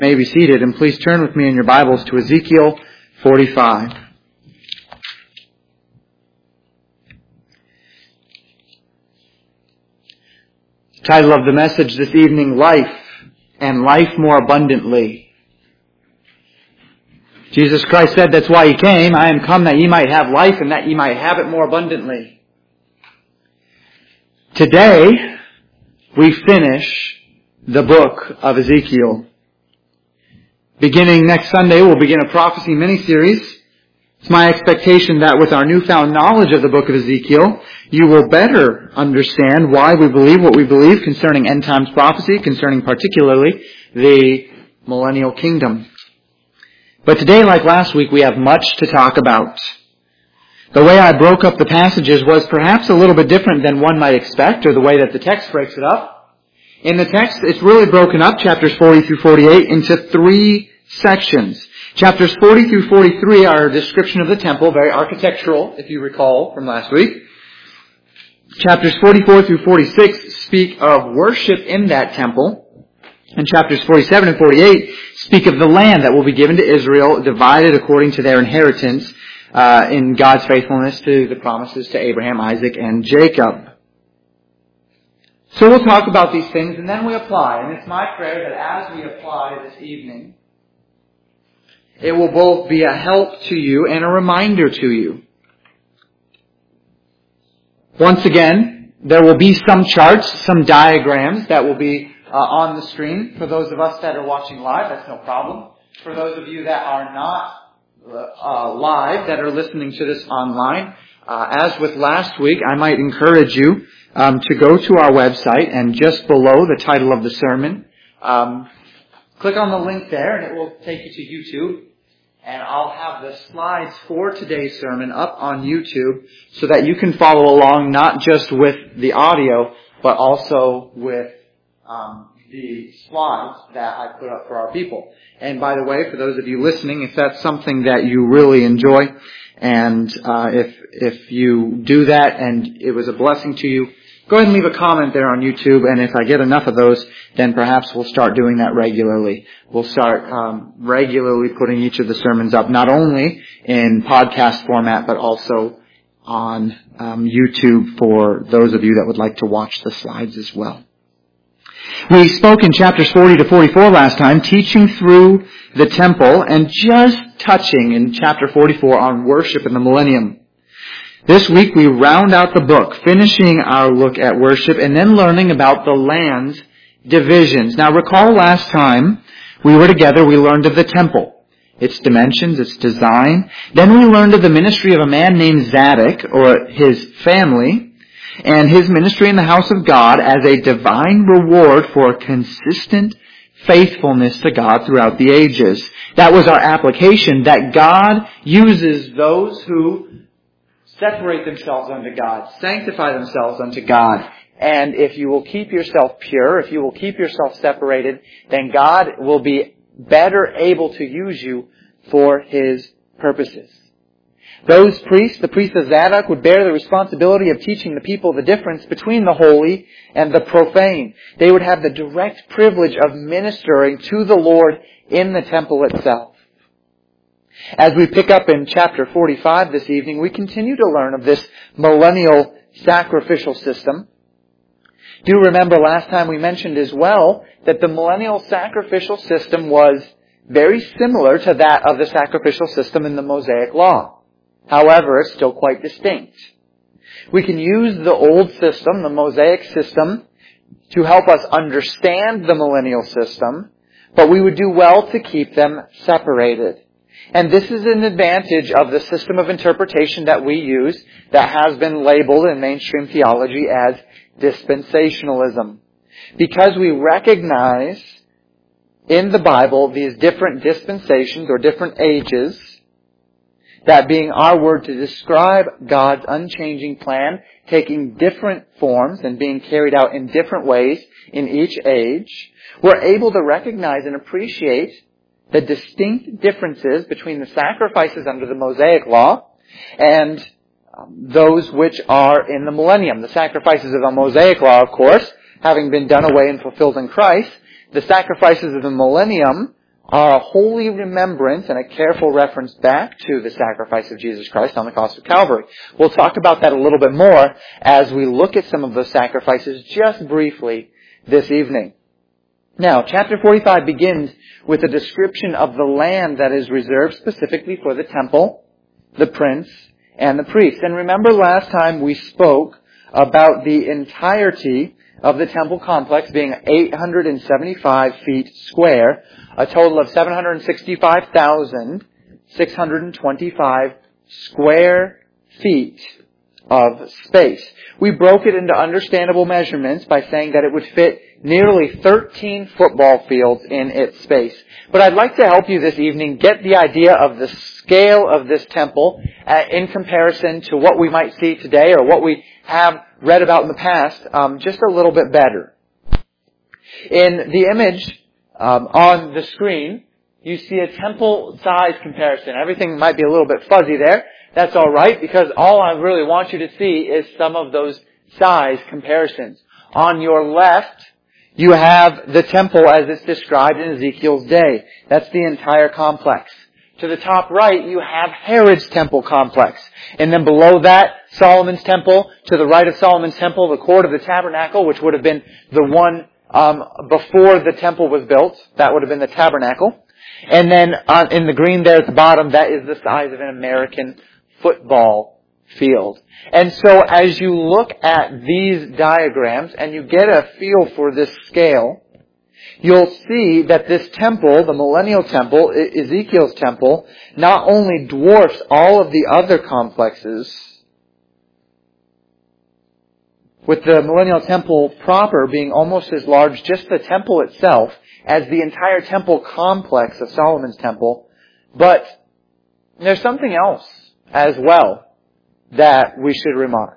May be seated, and please turn with me in your Bibles to Ezekiel 45. The title of the message this evening, Life and Life More Abundantly. Jesus Christ said that's why He came. I am come that ye might have life and that ye might have it more abundantly. Today, we finish the book of Ezekiel. Beginning next Sunday, we'll begin a prophecy mini-series. It's my expectation that with our newfound knowledge of the book of Ezekiel, you will better understand why we believe what we believe concerning end times prophecy, concerning particularly the millennial kingdom. But today, like last week, we have much to talk about. The way I broke up the passages was perhaps a little bit different than one might expect, or the way that the text breaks it up. In the text, it's really broken up, chapters 40 through 48, into three sections. Chapters 40 through 43 are a description of the temple, very architectural, if you recall from last week. Chapters 44 through 46 speak of worship in that temple. And chapters 47 and 48 speak of the land that will be given to Israel, divided according to their inheritance in God's faithfulness to the promises to Abraham, Isaac, and Jacob. So we'll talk about these things and then we apply. And it's my prayer that as we apply this evening, it will both be a help to you and a reminder to you. Once again, there will be some charts, some diagrams that will be on the screen. For those of us that are watching live, that's no problem. For those of you that are not live, that are listening to this online, as with last week, I might encourage you to go to our website and just below the title of the sermon, click on the link there and it will take you to YouTube. And I'll have the slides for today's sermon up on YouTube so that you can follow along not just with the audio, but also with the slides that I put up for our people. And by the way, for those of you listening, if that's something that you really enjoy, and if you do that and it was a blessing to you, go ahead and leave a comment there on YouTube, and if I get enough of those, then perhaps we'll start doing that regularly. We'll start regularly putting each of the sermons up, not only in podcast format, but also on YouTube for those of you that would like to watch the slides as well. We spoke in chapters 40 to 44 last time, teaching through the temple, and just touching in chapter 44 on worship in the millennium. This week we round out the book, finishing our look at worship and then learning about the land's divisions. Now recall last time we were together, we learned of the temple, its dimensions, its design. Then we learned of the ministry of a man named Zadok, or his family, and his ministry in the house of God as a divine reward for consistent faithfulness to God throughout the ages. That was our application, that God uses those who separate themselves unto God, sanctify themselves unto God. And if you will keep yourself pure, if you will keep yourself separated, then God will be better able to use you for His purposes. Those priests, the priests of Zadok, would bear the responsibility of teaching the people the difference between the holy and the profane. They would have the direct privilege of ministering to the Lord in the temple itself. As we pick up in chapter 45 this evening, we continue to learn of this millennial sacrificial system. Do remember last time we mentioned as well that the millennial sacrificial system was very similar to that of the sacrificial system in the Mosaic Law. However, it's still quite distinct. We can use the old system, the Mosaic system, to help us understand the millennial system, but we would do well to keep them separated. And this is an advantage of the system of interpretation that we use that has been labeled in mainstream theology as dispensationalism. Because we recognize in the Bible these different dispensations or different ages, that being our word to describe God's unchanging plan, taking different forms and being carried out in different ways in each age, we're able to recognize and appreciate the distinct differences between the sacrifices under the Mosaic Law and those which are in the millennium. The sacrifices of the Mosaic Law, of course, having been done away and fulfilled in Christ, the sacrifices of the millennium are a holy remembrance and a careful reference back to the sacrifice of Jesus Christ on the cross of Calvary. We'll talk about that a little bit more as we look at some of those sacrifices just briefly this evening. Now, chapter 45 begins with a description of the land that is reserved specifically for the temple, the prince, and the priest. And remember last time we spoke about the entirety of the temple complex being 875 feet square, a total of 765,625 square feet of space. We broke it into understandable measurements by saying that it would fit nearly 13 football fields in its space. But I'd like to help you this evening get the idea of the scale of this temple in comparison to what we might see today or what we have read about in the past just a little bit better. In the image on the screen, you see a temple size comparison. Everything might be a little bit fuzzy there. That's all right, because all I really want you to see is some of those size comparisons. On your left, you have the temple as it's described in Ezekiel's day. That's the entire complex. To the top right, you have Herod's temple complex. And then below that, Solomon's temple. To the right of Solomon's temple, the court of the tabernacle, which would have been the one before the temple was built. That would have been the tabernacle. And then in the green there at the bottom, that is the size of an American football field. And so as you look at these diagrams and you get a feel for this scale, you'll see that this temple, the millennial temple, Ezekiel's temple, not only dwarfs all of the other complexes, with the millennial temple proper being almost as large, just the temple itself, as the entire temple complex of Solomon's temple, but there's something else as well that we should remark.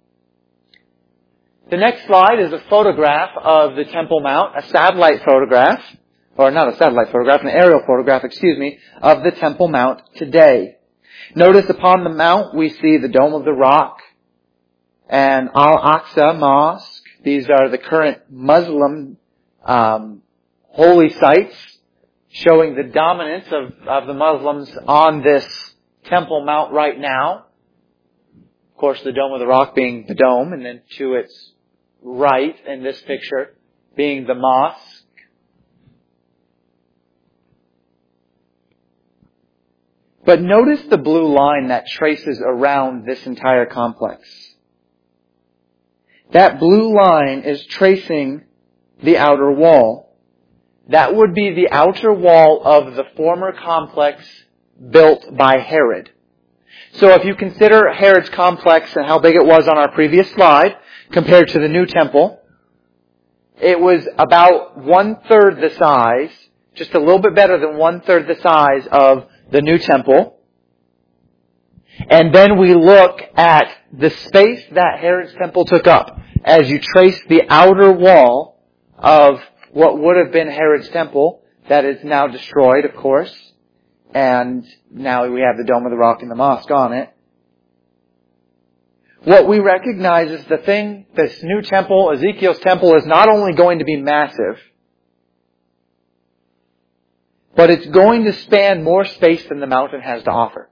The next slide is a photograph of the Temple Mount, a satellite photograph, or not a satellite photograph, an aerial photograph, of the Temple Mount today. Notice upon the mount we see the Dome of the Rock and Al-Aqsa Mosque. These are the current Muslim holy sites, showing the dominance of the Muslims on this Temple Mount right now. Of course, the Dome of the Rock being the dome, and then to its right in this picture being the mosque. But notice the blue line that traces around this entire complex. That blue line is tracing the outer wall. That would be the outer wall of the former complex built by Herod. So if you consider Herod's complex and how big it was on our previous slide compared to the new temple, it was about 1/3 the size, just a little bit better than 1/3 the size of the new temple. And then we look at the space that Herod's temple took up as you trace the outer wall of what would have been Herod's temple that is now destroyed, of course. And now we have the Dome of the Rock and the mosque on it. What we recognize is this new temple, Ezekiel's temple, is not only going to be massive, but it's going to span more space than the mountain has to offer.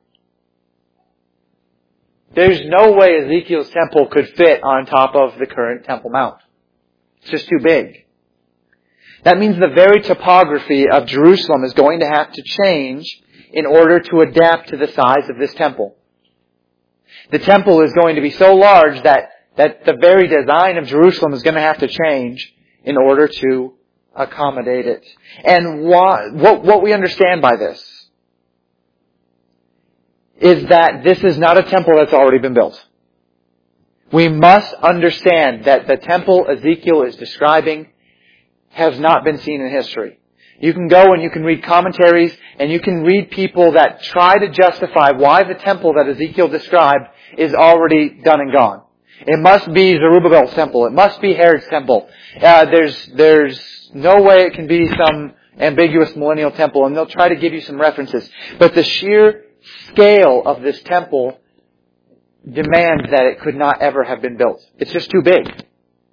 There's no way Ezekiel's temple could fit on top of the current Temple Mount. It's just too big. That means the very topography of Jerusalem is going to have to change in order to adapt to the size of this temple. The temple is going to be so large that the very design of Jerusalem is going to have to change in order to accommodate it. And what we understand by this is that this is not a temple that's already been built. We must understand that the temple Ezekiel is describing has not been seen in history. You can go and you can read commentaries and you can read people that try to justify why the temple that Ezekiel described is already done and gone. It must be Zerubbabel's temple. It must be Herod's temple. There's no way it can be some ambiguous millennial temple, and they'll try to give you some references. But the sheer scale of this temple demands that it could not ever have been built. It's just too big.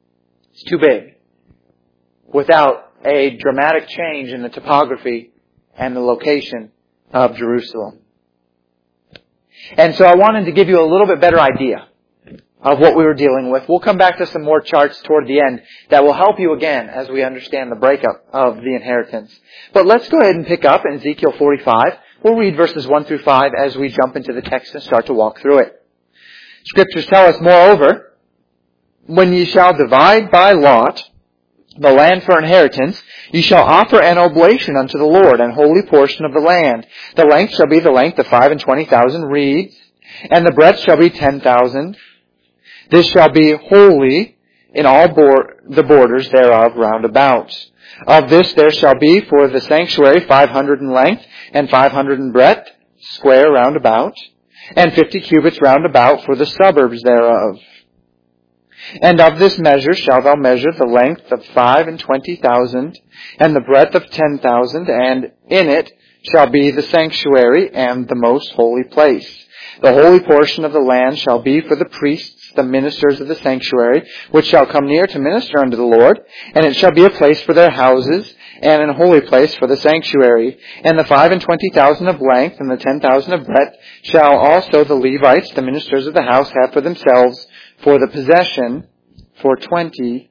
It's too big. Without a dramatic change in the topography and the location of Jerusalem. And so I wanted to give you a little bit better idea of what we were dealing with. We'll come back to some more charts toward the end that will help you again as we understand the breakup of the inheritance. But let's go ahead and pick up in Ezekiel 45. We'll read verses 1 through 5 as we jump into the text and start to walk through it. Scriptures tell us, moreover, when ye shall divide by lot the land for inheritance, ye shall offer an oblation unto the Lord, an holy portion of the land. The length shall be the length of 25,000 reeds, and the breadth shall be 10,000. This shall be holy in all the borders thereof round about. Of this there shall be for the sanctuary 500 in length, and 500 in breadth, square round about, and 50 cubits round about for the suburbs thereof. And of this measure shalt thou measure the length of 25,000, and the breadth of 10,000, and in it shall be the sanctuary and the most holy place. The holy portion of the land shall be for the priests, the ministers of the sanctuary, which shall come near to minister unto the Lord, and it shall be a place for their houses, and an holy place for the sanctuary. And the 25,000 of length, and the 10,000 of breadth, shall also the Levites, the ministers of the house, have for themselves, for a possession for 20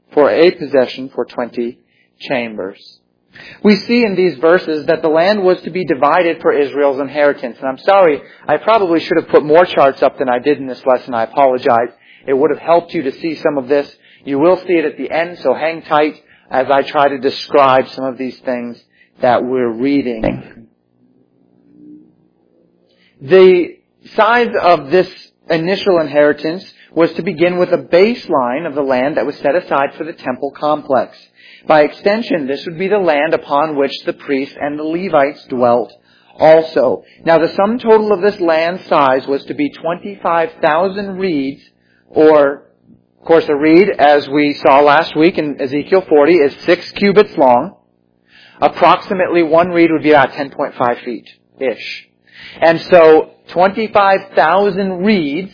chambers. We see in these verses that the land was to be divided for Israel's inheritance. And I'm sorry, I probably should have put more charts up than I did in this lesson. I apologize. It would have helped you to see some of this. You will see it at the end, so hang tight as I try to describe some of these things that we're reading. The size of this initial inheritance was to begin with a baseline of the land that was set aside for the temple complex. By extension, this would be the land upon which the priests and the Levites dwelt also. Now, the sum total of this land size was to be 25,000 reeds, or, of course, a reed, as we saw last week in Ezekiel 40, is 6 cubits long. Approximately one reed would be about 10.5 feet-ish. And so, 25,000 reeds,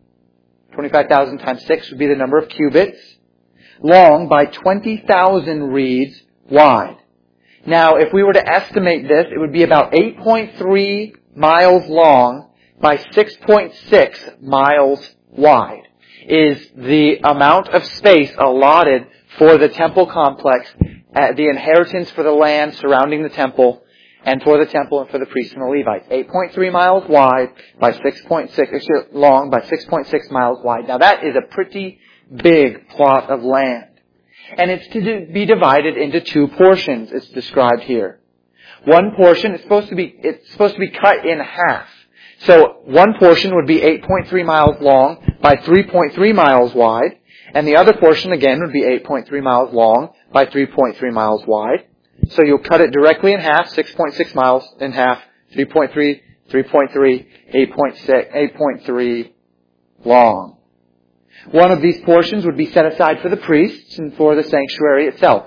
25,000 times 6 would be the number of cubits, long by 20,000 reeds wide. Now, if we were to estimate this, it would be about 8.3 miles long by 6.6 miles wide, is the amount of space allotted for the temple complex, the inheritance for the land surrounding the temple, and for the temple and for the priests and the Levites. 8.3 miles wide by 6.6 long by 6.6 miles wide. Now that is a pretty big plot of land. And it's to be divided into 2 portions, it's described here. One portion is supposed to be cut in half. So one portion would be 8.3 miles long by 3.3 miles wide, and the other portion again would be 8.3 miles long by 3.3 miles wide. So you'll cut it directly in half, 6.6 miles in half, 3.3, 3.3, 8.3 long. One of these portions would be set aside for the priests and for the sanctuary itself.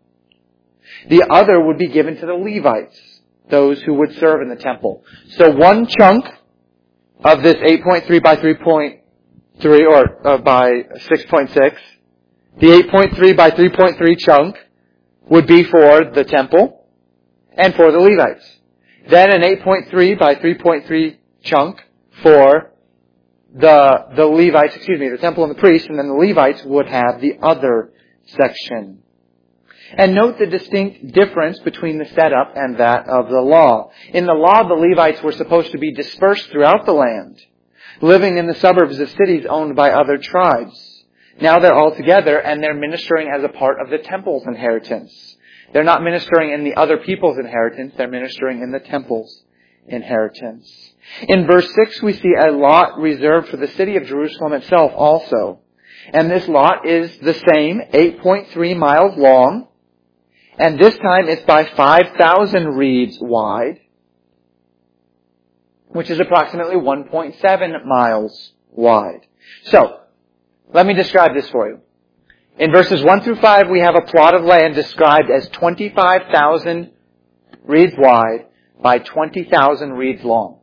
The other would be given to the Levites, those who would serve in the temple. So one chunk of this 8.3 by 3.3 or by 6.6, the 8.3 by 3.3 chunk would be for the temple and for the Levites. Then an 8.3 by 3.3 chunk for the Levites, the temple and the priests, and then the Levites would have the other section. And note the distinct difference between the setup and that of the law. In the law, the Levites were supposed to be dispersed throughout the land, living in the suburbs of cities owned by other tribes. Now they're all together and they're ministering as a part of the temple's inheritance. They're not ministering in the other people's inheritance, they're ministering in the temple's inheritance. In verse 6 we see a lot reserved for the city of Jerusalem itself also. And this lot is the same, 8.3 miles long, and this time it's by 5,000 reeds wide, which is approximately 1.7 miles wide. So, let me describe this for you. In verses 1 through 5, we have a plot of land described as 25,000 reeds wide by 20,000 reeds long.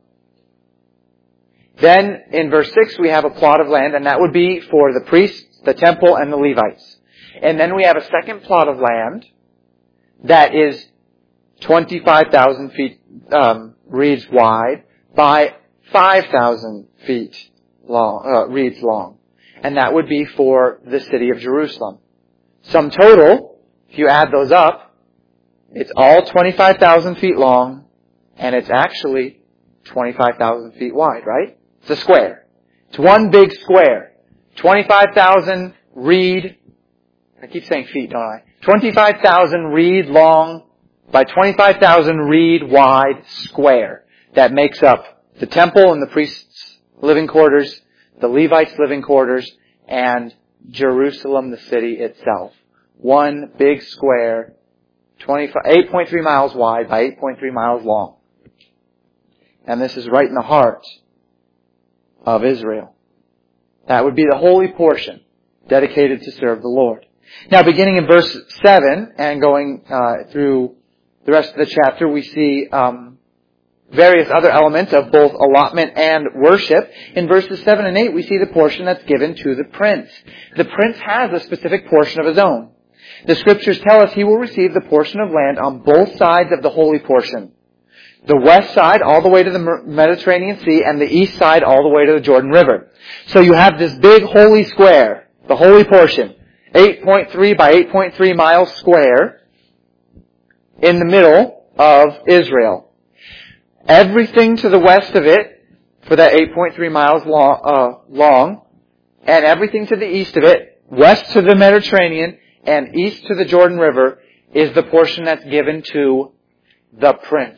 Then, in verse 6, we have a plot of land, and that would be for the priests, the temple, and the Levites. And then we have a second plot of land that is 25,000 reeds wide by 5,000 feet long, reeds long. And that would be for the city of Jerusalem. Sum total, if you add those up, it's all 25,000 feet long, and it's actually 25,000 feet wide, right? It's a square. It's one big square. 25,000 reed, I keep saying feet, don't I? 25,000 reed long by 25,000 reed wide square that makes up the temple and the priests' living quarters, the Levites' living quarters, and Jerusalem, the city itself. One big square, 8.3 miles wide by 8.3 miles long. And this is right in the heart of Israel. That would be the holy portion dedicated to serve the Lord. Now, beginning in verse 7 and going through the rest of the chapter, we see various other elements of both allotment and worship. In verses 7 and 8, we see the portion that's given to the prince. The prince has a specific portion of his own. The scriptures tell us he will receive the portion of land on both sides of the holy portion. The west side all the way to the Mediterranean Sea, and the east side all the way to the Jordan River. So you have this big holy square, the holy portion, 8.3 by 8.3 miles square, in the middle of Israel. Everything to the west of it, for that 8.3 miles long, and everything to the east of it, west to the Mediterranean and east to the Jordan River, is the portion that's given to the prince.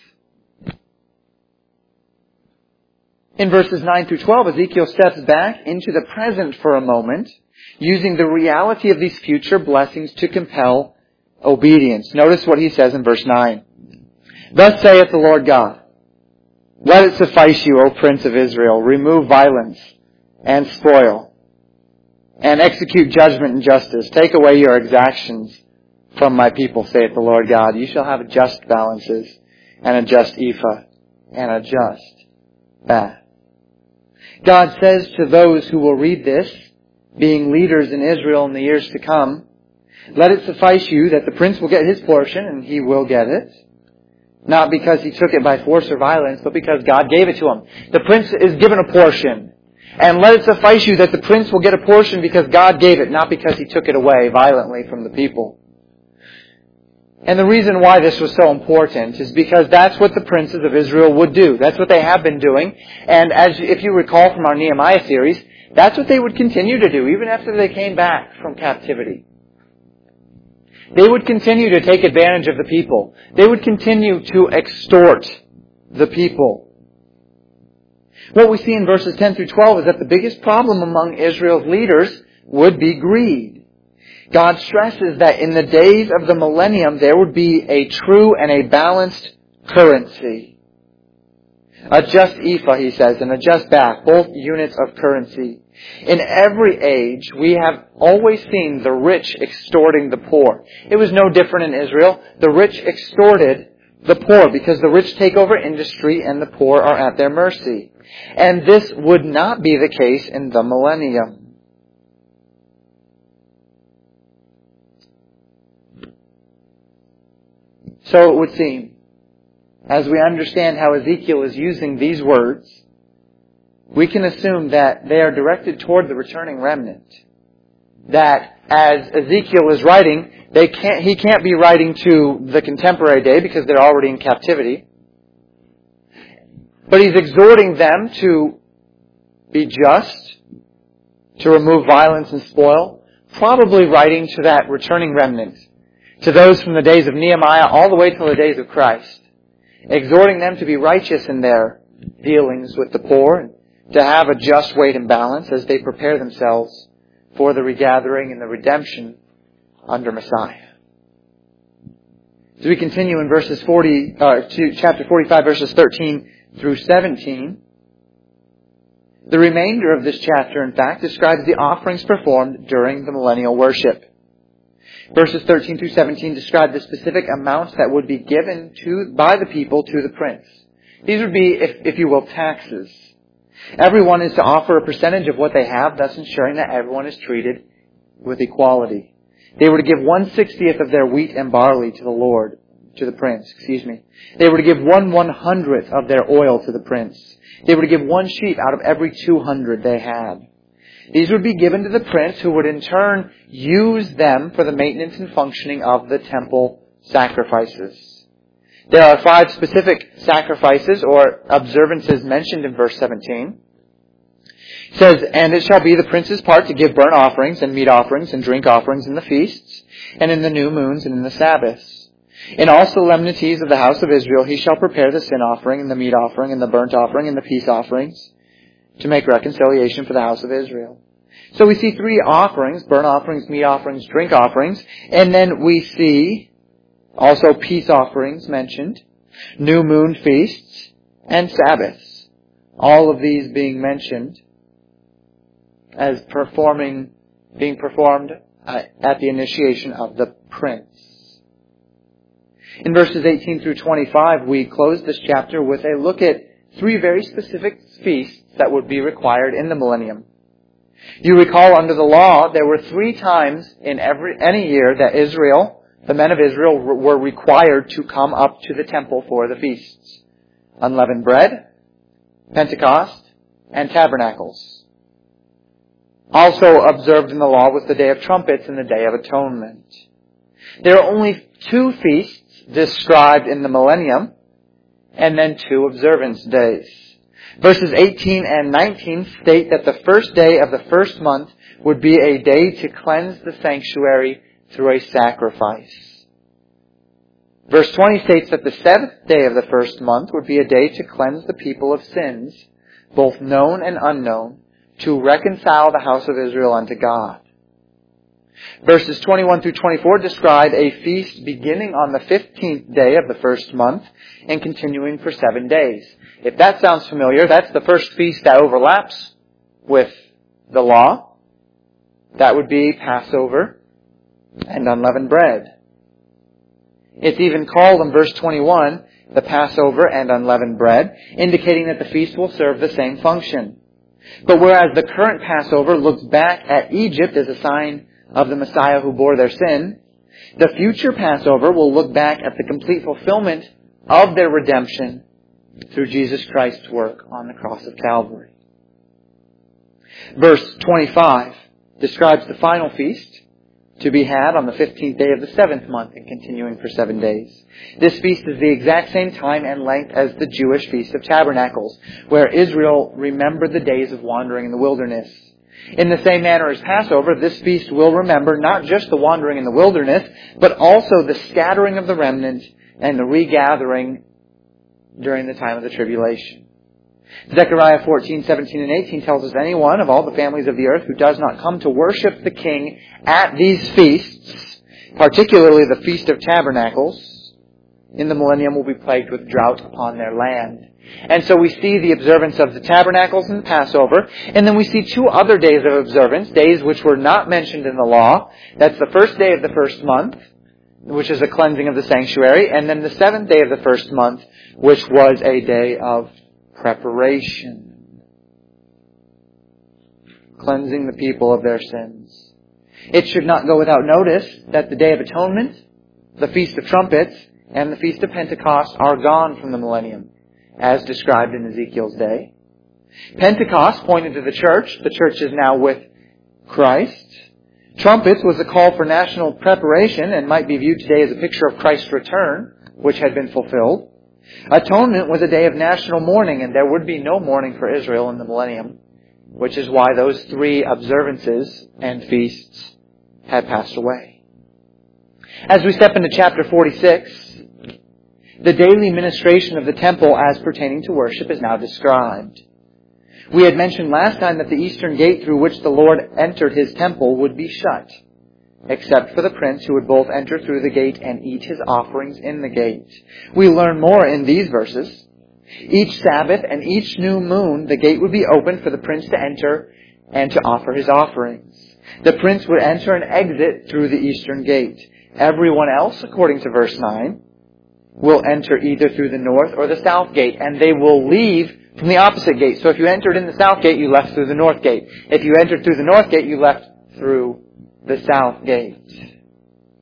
In verses 9 through 12, Ezekiel steps back into the present for a moment, using the reality of these future blessings to compel obedience. Notice what he says in verse 9. Thus saith the Lord God, let it suffice you, O Prince of Israel, remove violence and spoil, and execute judgment and justice. Take away your exactions from my people, saith the Lord God. You shall have just balances, and a just ephah, and a just bath. God says to those who will read this, being leaders in Israel in the years to come, let it suffice you that the prince will get his portion, and he will get it. Not because he took it by force or violence, but because God gave it to him. The prince is given a portion. And let it suffice you that the prince will get a portion because God gave it, not because he took it away violently from the people. And the reason why this was so important is because that's what the princes of Israel would do. That's what they have been doing. And if you recall from our Nehemiah series, that's what they would continue to do even after they came back from captivity. They would continue to take advantage of the people. They would continue to extort the people. What we see in verses 10 through 12 is that the biggest problem among Israel's leaders would be greed. God stresses that in the days of the millennium there would be a true and a balanced currency. A just ephah, he says, and a just bath, both units of currency. In every age, we have always seen the rich extorting the poor. It was no different in Israel. The rich extorted the poor because the rich take over industry and the poor are at their mercy. And this would not be the case in the millennium. So it would seem, as we understand how Ezekiel is using these words, we can assume that they are directed toward the returning remnant. That as Ezekiel is writing, he can't be writing to the contemporary day because they're already in captivity. But he's exhorting them to be just, to remove violence and spoil, probably writing to that returning remnant, to those from the days of Nehemiah all the way till the days of Christ, exhorting them to be righteous in their dealings with the poor, and to have a just weight and balance as they prepare themselves for the regathering and the redemption under Messiah. As we continue in chapter 45, verses 13 through 17, the remainder of this chapter, in fact, describes the offerings performed during the millennial worship. Verses 13 through 17 describe the specific amounts that would be given by the people to the prince. These would be, if you will, taxes. Everyone is to offer a percentage of what they have, thus ensuring that everyone is treated with equality. They were to give 1/60th of their wheat and barley to the Lord, to the prince. They were to give 1/100th of their oil to the prince. They were to give 1 sheep out of every 200 they had. These would be given to the prince, who would in turn use them for the maintenance and functioning of the temple sacrifices. There are 5 specific sacrifices or observances mentioned in verse 17. It says, "And it shall be the prince's part to give burnt offerings and meat offerings and drink offerings in the feasts, and in the new moons and in the Sabbaths. In all solemnities of the house of Israel he shall prepare the sin offering and the meat offering and the burnt offering and the peace offerings, to make reconciliation for the house of Israel." So we see 3 offerings: burnt offerings, meat offerings, drink offerings. And then we see also peace offerings mentioned, new moon feasts, and Sabbaths. All of these being mentioned as being performed at the initiation of the prince. In verses 18 through 25, we close this chapter with a look at 3 very specific feasts that would be required in the millennium. You recall, under the law, there were 3 times in any year that the men of Israel, were required to come up to the temple for the feasts: unleavened bread, Pentecost, and Tabernacles. Also observed in the law was the Day of Trumpets and the Day of Atonement. There are only 2 feasts described in the millennium, and then 2 observance days. Verses 18 and 19 state that the first day of the first month would be a day to cleanse the sanctuary through a sacrifice. Verse 20 states that the 7th day of the first month would be a day to cleanse the people of sins, both known and unknown, to reconcile the house of Israel unto God. Verses 21 through 24 describe a feast beginning on the 15th day of the first month and continuing for 7 days. If that sounds familiar, that's the first feast that overlaps with the law. That would be Passover and unleavened bread. It's even called in verse 21 the Passover and unleavened bread, indicating that the feast will serve the same function. But whereas the current Passover looks back at Egypt as a sign of the Messiah who bore their sin, the future Passover will look back at the complete fulfillment of their redemption through Jesus Christ's work on the cross of Calvary. Verse 25 describes the final feast to be had on the 15th day of the 7th month and continuing for 7 days. This feast is the exact same time and length as the Jewish Feast of Tabernacles, where Israel remembered the days of wandering in the wilderness. In the same manner as Passover, this feast will remember not just the wandering in the wilderness, but also the scattering of the remnant and the regathering during the time of the tribulation. Zechariah 14, 17, and 18 tells us anyone of all the families of the earth who does not come to worship the King at these feasts, particularly the Feast of Tabernacles, in the millennium will be plagued with drought upon their land. And so we see the observance of the Tabernacles and the Passover, and then we see 2 other days of observance, days which were not mentioned in the law. That's the first day of the first month, which is a cleansing of the sanctuary, and then the 7th day of the first month, which was a day of preparation, cleansing the people of their sins. It should not go without notice that the Day of Atonement, the Feast of Trumpets, and the Feast of Pentecost are gone from the millennium, as described in Ezekiel's day. Pentecost pointed to the church. The church is now with Christ. Trumpets was a call for national preparation and might be viewed today as a picture of Christ's return, which had been fulfilled. Atonement was a day of national mourning, and there would be no mourning for Israel in the millennium, which is why those 3 observances and feasts had passed away. As we step into chapter 46, the daily ministration of the temple as pertaining to worship is now described. We had mentioned last time that the eastern gate through which the Lord entered His temple would be shut, except for the prince, who would both enter through the gate and eat his offerings in the gate. We learn more in these verses. Each Sabbath and each new moon, the gate would be open for the prince to enter and to offer his offerings. The prince would enter and exit through the eastern gate. Everyone else, according to verse 9, will enter either through the north or the south gate, and they will leave from the opposite gate. So if you entered in the south gate, you left through the north gate. If you entered through the north gate, you left through the south gate.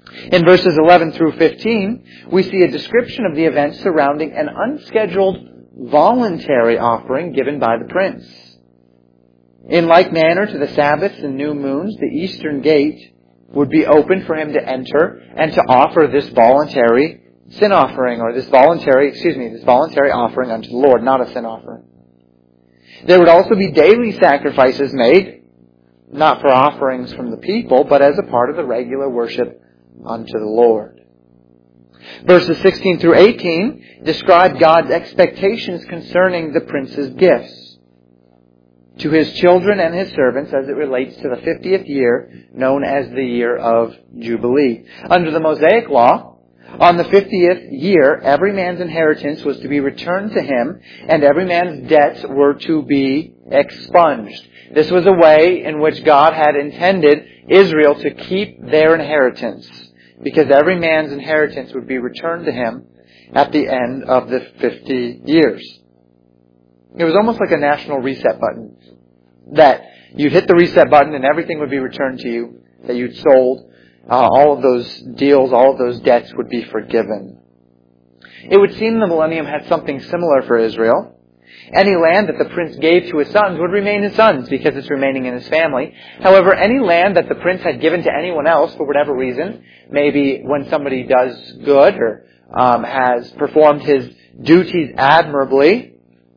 In verses 11 through 15, we see a description of the events surrounding an unscheduled voluntary offering given by the prince. In like manner to the Sabbaths and new moons, the eastern gate would be open for him to enter and to offer this voluntary sin offering, or this voluntary offering unto the Lord, not a sin offering. There would also be daily sacrifices made, not for offerings from the people, but as a part of the regular worship unto the Lord. Verses 16 through 18 describe God's expectations concerning the prince's gifts to his children and his servants as it relates to the 50th year, known as the year of Jubilee. Under the Mosaic Law, on the 50th year, every man's inheritance was to be returned to him, and every man's debts were to be expunged. This was a way in which God had intended Israel to keep their inheritance, because every man's inheritance would be returned to him at the end of the 50 years. It was almost like a national reset button, that you'd hit the reset button and everything would be returned to you that you'd sold. All of those deals, all of those debts would be forgiven. It would seem the millennium had something similar for Israel. Any land that the prince gave to his sons would remain his sons because it's remaining in his family. However, any land that the prince had given to anyone else for whatever reason, maybe when somebody does good or has performed his duties admirably,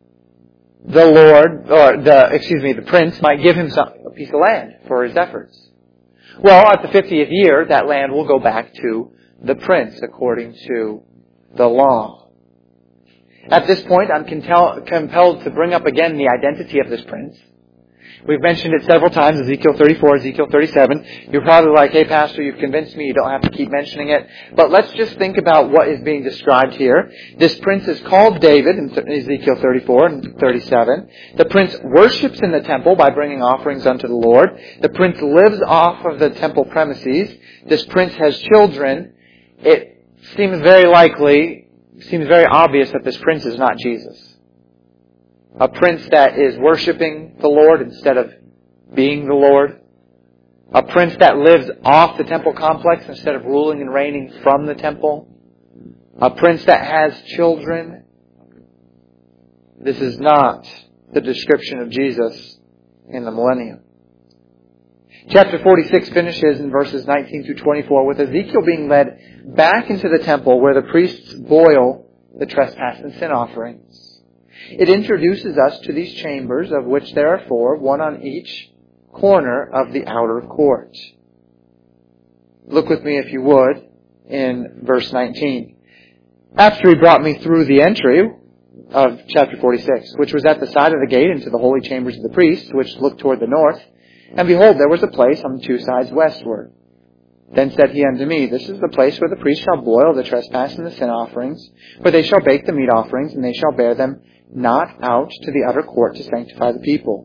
the prince might give him a piece of land for his efforts. Well, at the 50th year, that land will go back to the prince according to the law. At this point, I'm compelled to bring up again the identity of this prince. We've mentioned it several times, Ezekiel 34, Ezekiel 37. You're probably like, hey, Pastor, you've convinced me, you don't have to keep mentioning it. But let's just think about what is being described here. This prince is called David in Ezekiel 34 and 37. The prince worships in the temple by bringing offerings unto the Lord. The prince lives off of the temple premises. This prince has children. It seems very obvious that this prince is not Jesus. A prince that is worshiping the Lord instead of being the Lord. A prince that lives off the temple complex instead of ruling and reigning from the temple. A prince that has children. This is not the description of Jesus in the millennium. Chapter 46 finishes in verses 19 through 24 with Ezekiel being led back into the temple where the priests boil the trespass and sin offerings. It introduces us to these chambers, of which there are 4, one on each corner of the outer court. Look with me, if you would, in verse 19. After he brought me through the entry of chapter 46, which was at the side of the gate into the holy chambers of the priests, which looked toward the north, and behold, there was a place on the 2 sides westward. Then said he unto me, This is the place where the priests shall boil the trespass and the sin offerings, where they shall bake the meat offerings, and they shall bear them not out to the utter court to sanctify the people.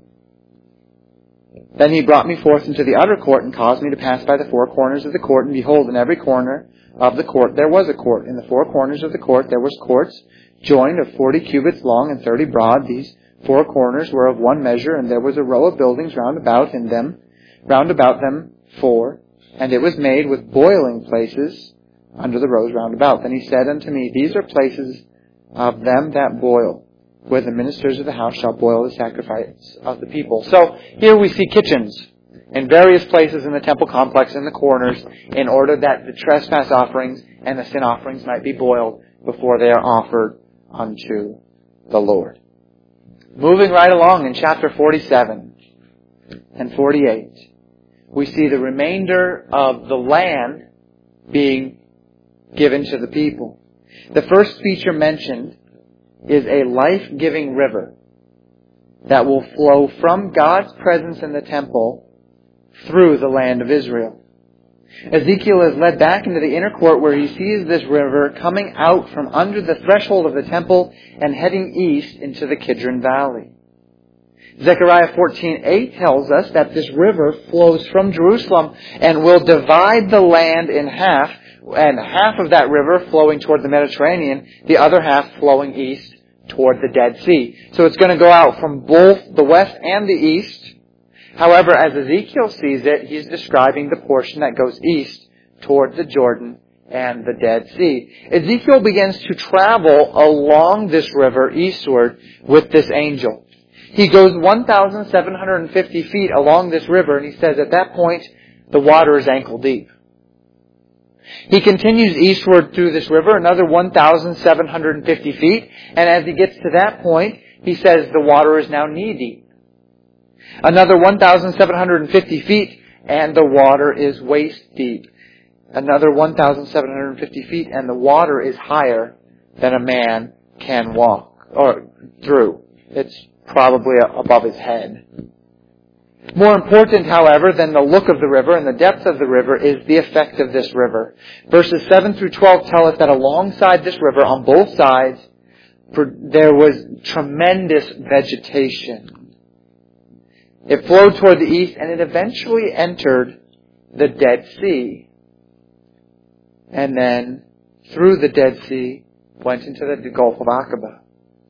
Then he brought me forth into the utter court, and caused me to pass by the 4 corners of the court, and behold, in every corner of the court there was a court. In the 4 corners of the court there was courts, joined of 40 cubits long and 30 broad. These 4 corners were of one measure, and there was a row of buildings round about them 4. And it was made with boiling places under the rows round about. Then he said unto me, These are places of them that boil, where the ministers of the house shall boil the sacrifice of the people. So here we see kitchens in various places in the temple complex in the corners, in order that the trespass offerings and the sin offerings might be boiled before they are offered unto the Lord. Moving right along in chapter 47 and 48. We see the remainder of the land being given to the people. The first feature mentioned is a life-giving river that will flow from God's presence in the temple through the land of Israel. Ezekiel is led back into the inner court where he sees this river coming out from under the threshold of the temple and heading east into the Kidron Valley. Zechariah 14:8 tells us that this river flows from Jerusalem and will divide the land in half, and half of that river flowing toward the Mediterranean, the other half flowing east toward the Dead Sea. So it's going to go out from both the west and the east. However, as Ezekiel sees it, he's describing the portion that goes east toward the Jordan and the Dead Sea. Ezekiel begins to travel along this river eastward with this angel. He goes 1,750 feet along this river, and he says at that point, the water is ankle deep. He continues eastward through this river, another 1,750 feet, and as he gets to that point, he says the water is now knee deep. Another 1,750 feet, and the water is waist deep. Another 1,750 feet, and the water is higher than a man can walk or through. It's probably above his head. More important, however, than the look of the river and the depth of the river is the effect of this river. Verses 7 through 12 tell us that alongside this river, on both sides, there was tremendous vegetation. It flowed toward the east, and it eventually entered the Dead Sea. And then, through the Dead Sea, went into the Gulf of Aqaba.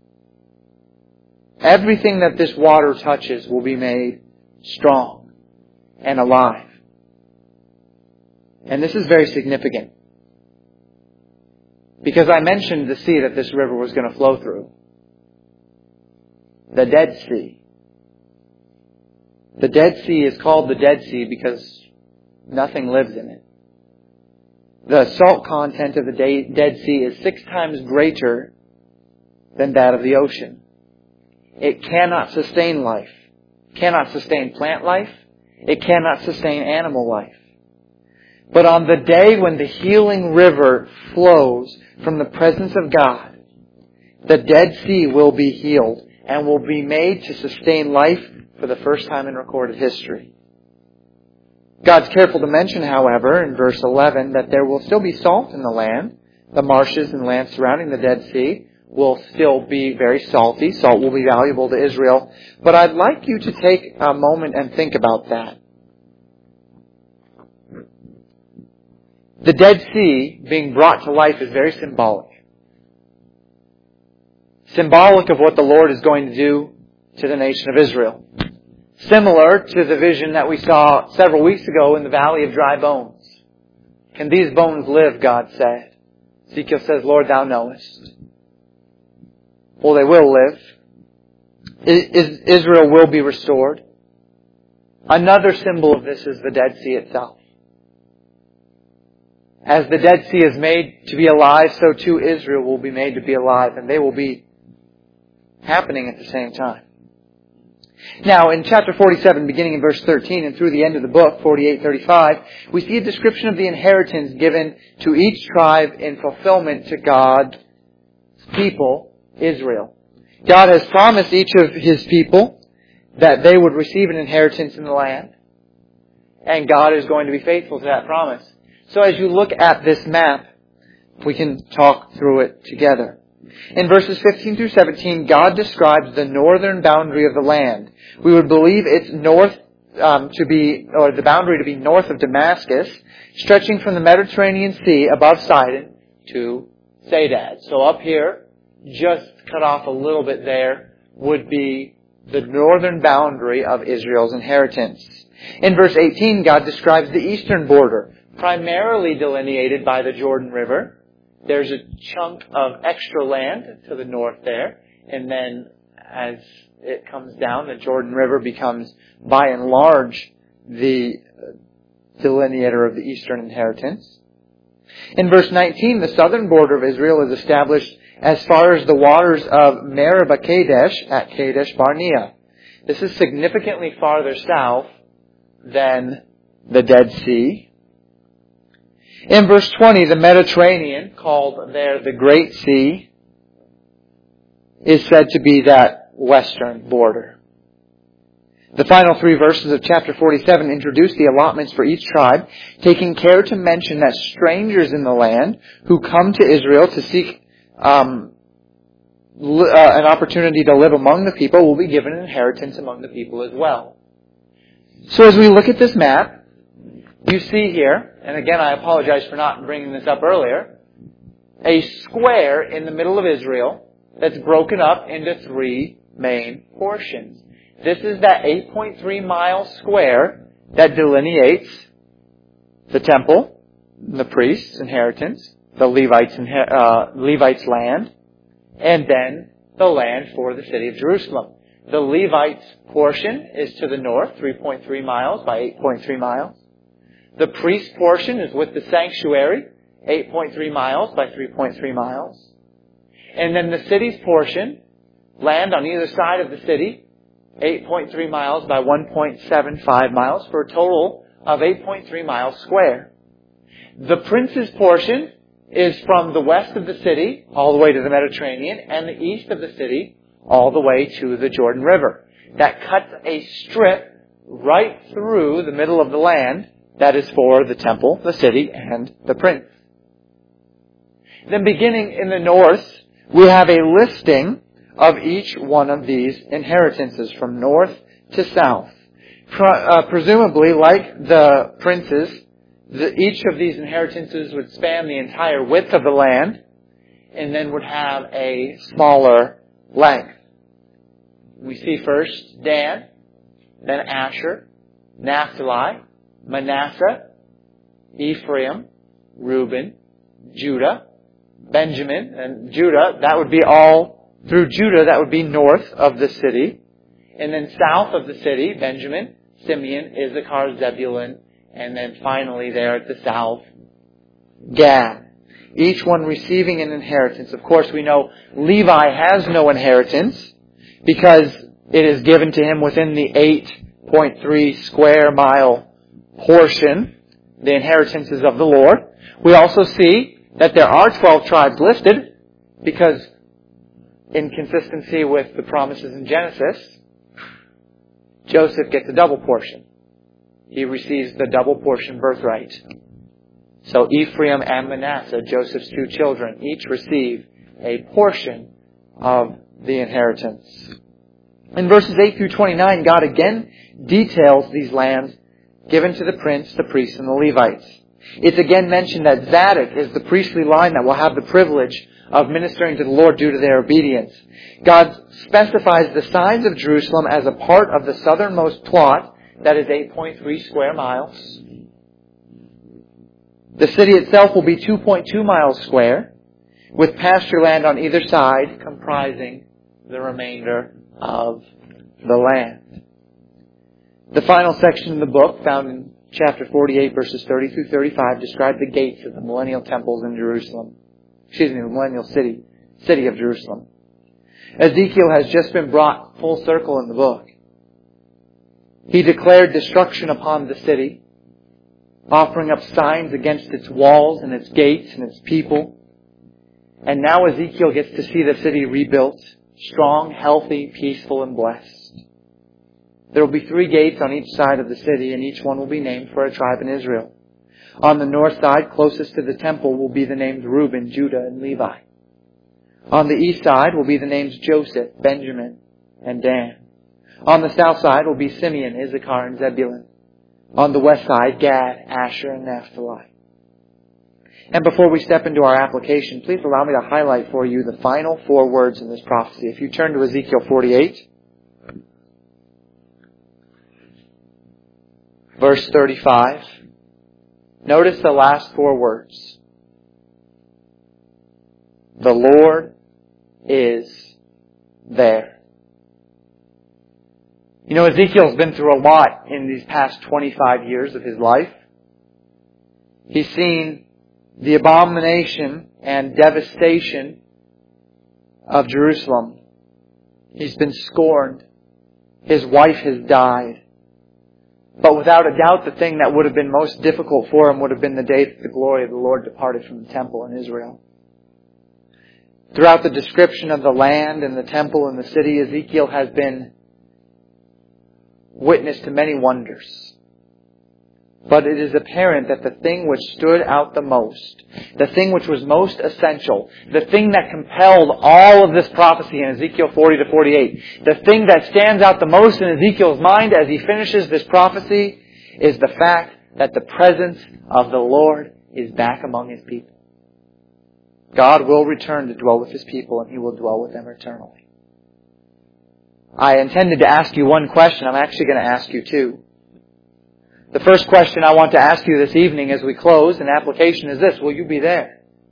Everything that this water touches will be made strong and alive. And this is very significant, because I mentioned the sea that this river was going to flow through. The Dead Sea. The Dead Sea is called the Dead Sea because nothing lives in it. The salt content of the Dead Sea is 6 times greater than that of the ocean. It cannot sustain life. It cannot sustain plant life. It cannot sustain animal life. But on the day when the healing river flows from the presence of God, the Dead Sea will be healed and will be made to sustain life for the first time in recorded history. God's careful to mention, however, in verse 11, that there will still be salt in the land. The marshes and land surrounding the Dead Sea will still be very salty. Salt will be valuable to Israel. But I'd like you to take a moment and think about that. The Dead Sea being brought to life is very symbolic. Symbolic of what the Lord is going to do to the nation of Israel. Similar to the vision that we saw several weeks ago in the Valley of Dry Bones. Can these bones live, God said. Ezekiel says, Lord, thou knowest. Well, they will live. Israel will be restored. Another symbol of this is the Dead Sea itself. As the Dead Sea is made to be alive, so too Israel will be made to be alive, and they will be happening at the same time. Now, in chapter 47, beginning in verse 13 and through the end of the book, 48-35, we see a description of the inheritance given to each tribe in fulfillment to God's people, Israel. God has promised each of His people that they would receive an inheritance in the land. And God is going to be faithful to that promise. So as you look at this map, we can talk through it together. In verses 15 through 17, God describes the northern boundary of the land. We would believe it's north the boundary to be north of Damascus, stretching from the Mediterranean Sea above Sidon to Sadad. So up here, just cut off a little bit there, would be the northern boundary of Israel's inheritance. In verse 18, God describes the eastern border, primarily delineated by the Jordan River. There's a chunk of extra land to the north there, and then as it comes down, the Jordan River becomes, by and large, the delineator of the eastern inheritance. In verse 19, the southern border of Israel is established as far as the waters of Meribah Kadesh at Kadesh Barnea. This is significantly farther south than the Dead Sea. In verse 20, the Mediterranean, called there the Great Sea, is said to be that western border. The final 3 verses of chapter 47 introduce the allotments for each tribe, taking care to mention that strangers in the land who come to Israel to seek an opportunity to live among the people will be given an inheritance among the people as well. So as we look at this map, you see here, and again I apologize for not bringing this up earlier, a square in the middle of Israel that's broken up into 3 main portions. This is that 8.3 mile square that delineates the temple, the priest's inheritance, the Levites' land, and then the land for the city of Jerusalem. The Levites' portion is to the north, 3.3 miles by 8.3 miles. The priest's portion is with the sanctuary, 8.3 miles by 3.3 miles. And then the city's portion, land on either side of the city, 8.3 miles by 1.75 miles, for a total of 8.3 miles square. The prince's portion is from the west of the city all the way to the Mediterranean, and the east of the city all the way to the Jordan River. That cuts a strip right through the middle of the land that is for the temple, the city, and the prince. Then beginning in the north, we have a listing of each one of these inheritances from north to south. Presumably, like the princes, each of these inheritances would span the entire width of the land and then would have a smaller length. We see first Dan, then Asher, Naphtali, Manasseh, Ephraim, Reuben, Judah, Benjamin, and Judah. That would be all through Judah. That would be north of the city. And then south of the city, Benjamin, Simeon, Issachar, Zebulun, and then finally there at the south, Gad. Each one receiving an inheritance. Of course, we know Levi has no inheritance because it is given to him within the 8.3 square mile portion, the inheritances of the Lord. We also see that there are 12 tribes listed because, in consistency with the promises in Genesis, Joseph gets a double portion. He receives the double portion birthright. So Ephraim and Manasseh, Joseph's two children, each receive a portion of the inheritance. In verses 8 through 29, God again details these lands given to the prince, the priests, and the Levites. It's again mentioned that Zadok is the priestly line that will have the privilege of ministering to the Lord due to their obedience. God specifies the size of Jerusalem as a part of the southernmost plot, that is 8.3 square miles. The city itself will be 2.2 miles square, with pasture land on either side comprising the remainder of the land. The final section of the book, found in chapter 48, verses 30 through 35, describes the gates of the millennial temples in Jerusalem. The millennial city of Jerusalem. Ezekiel has just been brought full circle in the book. He declared destruction upon the city, offering up signs against its walls and its gates and its people. And now Ezekiel gets to see the city rebuilt, strong, healthy, peaceful, and blessed. There will be 3 gates on each side of the city, and each one will be named for a tribe in Israel. On the north side, closest to the temple, will be the names Reuben, Judah, and Levi. On the east side will be the names Joseph, Benjamin, and Dan. On the south side will be Simeon, Issachar, and Zebulun. On the west side, Gad, Asher, and Naphtali. And before we step into our application, please allow me to highlight for you the final 4 words in this prophecy. If you turn to Ezekiel 48, verse 35, notice the last 4 words. The Lord is there. You know, Ezekiel's been through a lot in these past 25 years of his life. He's seen the abomination and devastation of Jerusalem. He's been scorned. His wife has died. But without a doubt, the thing that would have been most difficult for him would have been the day that the glory of the Lord departed from the temple in Israel. Throughout the description of the land and the temple and the city, Ezekiel has been witness to many wonders. But it is apparent that the thing which stood out the most, the thing which was most essential, the thing that compelled all of this prophecy in Ezekiel 40 to 48, the thing that stands out the most in Ezekiel's mind as he finishes this prophecy is the fact that the presence of the Lord is back among His people. God will return to dwell with His people, and He will dwell with them eternally. I intended to ask you one question. I'm actually going to ask you 2. The first question I want to ask you this evening as we close in application is this: will you be there?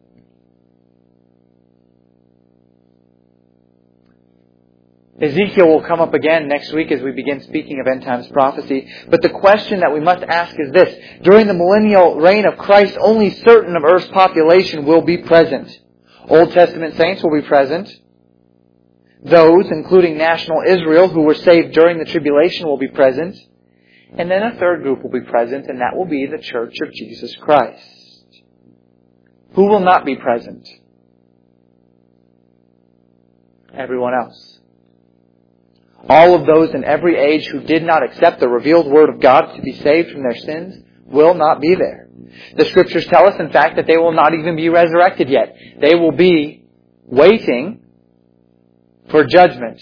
Ezekiel will come up again next week as we begin speaking of end times prophecy. But the question that we must ask is this: during the millennial reign of Christ, only certain of Earth's population will be present. Old Testament saints will be present. Those, including national Israel, who were saved during the tribulation, will be present. And then a third group will be present, and that will be the Church of Jesus Christ. Who will not be present? Everyone else. All of those in every age who did not accept the revealed Word of God to be saved from their sins will not be there. The Scriptures tell us, in fact, that they will not even be resurrected yet. They will be waiting for judgment.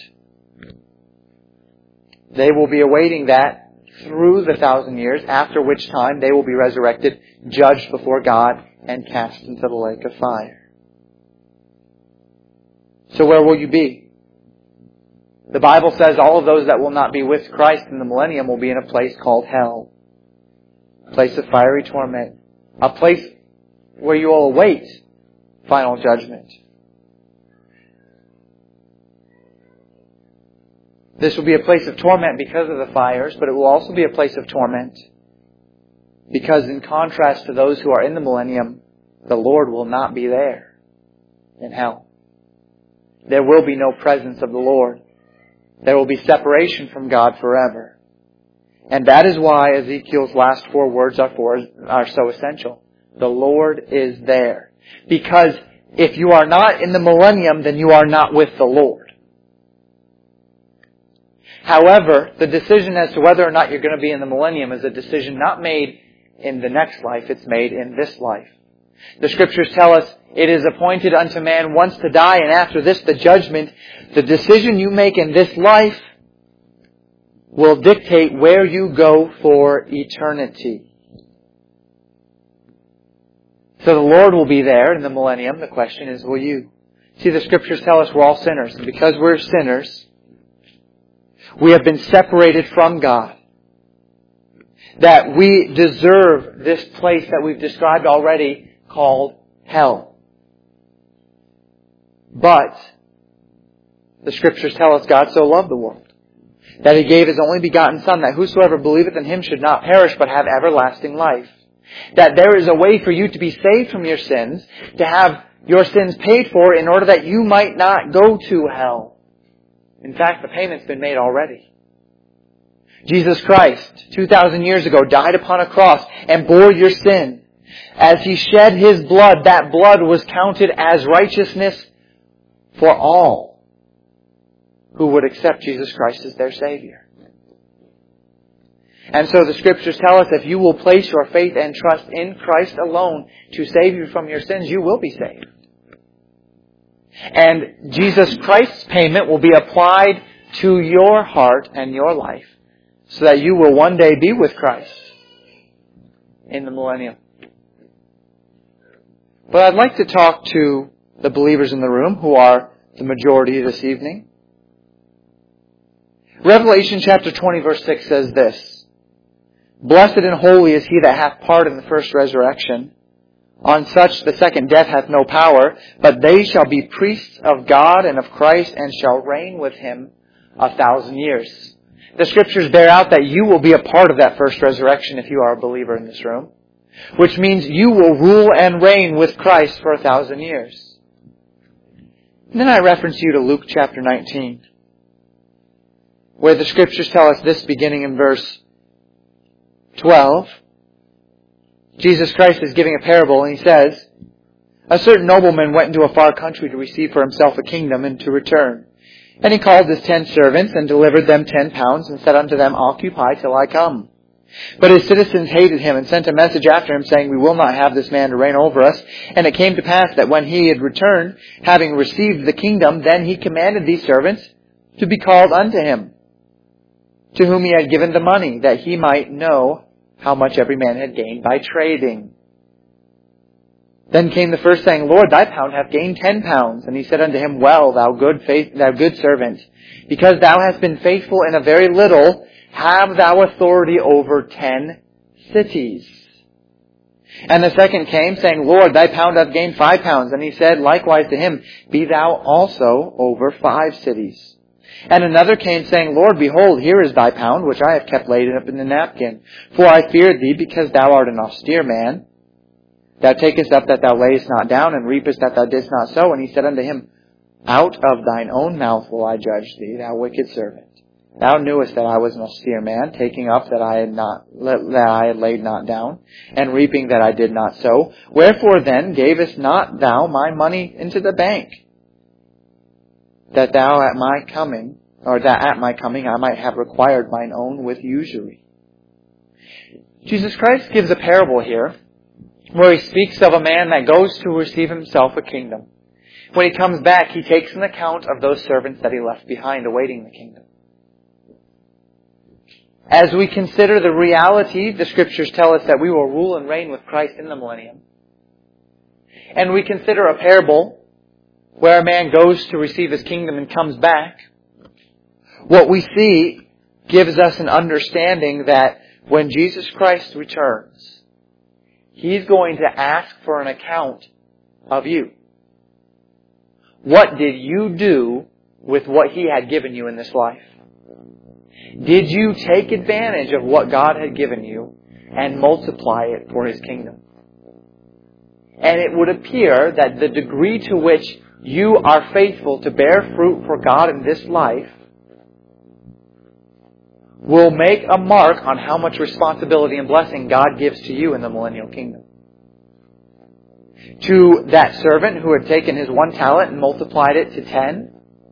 They will be awaiting that through the 1,000 years, after which time they will be resurrected, judged before God, and cast into the lake of fire. So where will you be? The Bible says all of those that will not be with Christ in the millennium will be in a place called hell. A place of fiery torment. A place where you will await final judgment. This will be a place of torment because of the fires, but it will also be a place of torment because, in contrast to those who are in the millennium, the Lord will not be there in hell. There will be no presence of the Lord. There will be separation from God forever. And that is why Ezekiel's last 4 words are so essential. The Lord is there. Because if you are not in the millennium, then you are not with the Lord. However, the decision as to whether or not you're going to be in the millennium is a decision not made in the next life, it's made in this life. The Scriptures tell us it is appointed unto man once to die, and after this the judgment. The decision you make in this life will dictate where you go for eternity. So the Lord will be there in the millennium. The question is, will you? See, the Scriptures tell us we're all sinners, and because we're sinners, we have been separated from God. That we deserve this place that we've described already called hell. But the Scriptures tell us God so loved the world that He gave His only begotten Son, that whosoever believeth in Him should not perish but have everlasting life. That there is a way for you to be saved from your sins, to have your sins paid for in order that you might not go to hell. In fact, the payment's been made already. Jesus Christ, 2,000 years ago, died upon a cross and bore your sin. As He shed His blood, that blood was counted as righteousness for all who would accept Jesus Christ as their Savior. And so the Scriptures tell us if you will place your faith and trust in Christ alone to save you from your sins, you will be saved. And Jesus Christ's payment will be applied to your heart and your life so that you will one day be with Christ in the millennium. But I'd like to talk to the believers in the room who are the majority this evening. Revelation chapter 20 verse 6 says this: Blessed and holy is he that hath part in the first resurrection. On such the second death hath no power, but they shall be priests of God and of Christ, and shall reign with Him 1,000 years. The Scriptures bear out that you will be a part of that first resurrection if you are a believer in this room. Which means you will rule and reign with Christ for 1,000 years. And then I reference you to Luke chapter 19, where the Scriptures tell us this, beginning in verse 12. Jesus Christ is giving a parable, and He says, A certain nobleman went into a far country to receive for himself a kingdom and to return. And he called his 10 servants and delivered them 10 pounds and said unto them, Occupy till I come. But his citizens hated him and sent a message after him, saying, We will not have this man to reign over us. And it came to pass that when he had returned, having received the kingdom, then he commanded these servants to be called unto him, to whom he had given the money, that he might know how much every man had gained by trading. Then came the first, saying, Lord, thy pound hath gained 10 pounds. And he said unto him, Well, thou good servant, because thou hast been faithful in a very little, have thou authority over 10 cities. And the second came, saying, Lord, thy pound hath gained 5 pounds. And he said likewise to him, Be thou also over 5 cities. And another came, saying, Lord, behold, here is thy pound, which I have kept laid up in the napkin. For I feared thee, because thou art an austere man. Thou takest up that thou layest not down, and reapest that thou didst not sow. And he said unto him, Out of thine own mouth will I judge thee, thou wicked servant. Thou knewest that I was an austere man, taking up that I had laid not down, and reaping that I did not sow. Wherefore then gavest not thou my money into the bank, that at my coming I might have required mine own with usury? Jesus Christ gives a parable here, where he speaks of a man that goes to receive himself a kingdom. When he comes back, he takes an account of those servants that he left behind awaiting the kingdom. As we consider the reality, the Scriptures tell us that we will rule and reign with Christ in the millennium. And we consider a parable where a man goes to receive his kingdom and comes back. What we see gives us an understanding that when Jesus Christ returns, He's going to ask for an account of you. What did you do with what He had given you in this life? Did you take advantage of what God had given you and multiply it for His kingdom? And it would appear that the degree to which you are faithful to bear fruit for God in this life will make a mark on how much responsibility and blessing God gives to you in the millennial kingdom. To that servant who had taken his 1 talent and multiplied it to 10,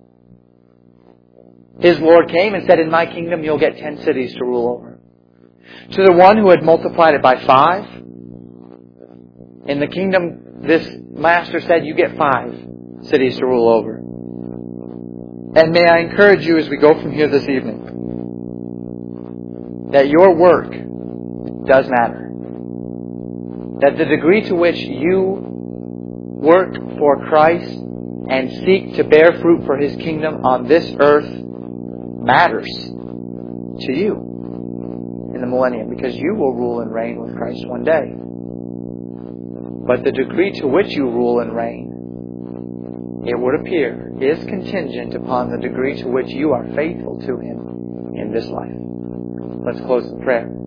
his Lord came and said, In my kingdom you'll get 10 cities to rule over. To the one who had multiplied it by 5, in the kingdom this master said, You get 5 cities to rule over. And may I encourage you as we go from here this evening, that your work does matter. That the degree to which you work for Christ and seek to bear fruit for His kingdom on this earth matters to you in the millennium, because you will rule and reign with Christ one day. But the degree to which you rule and reign, it would appear, is contingent upon the degree to which you are faithful to Him in this life. Let's close in prayer.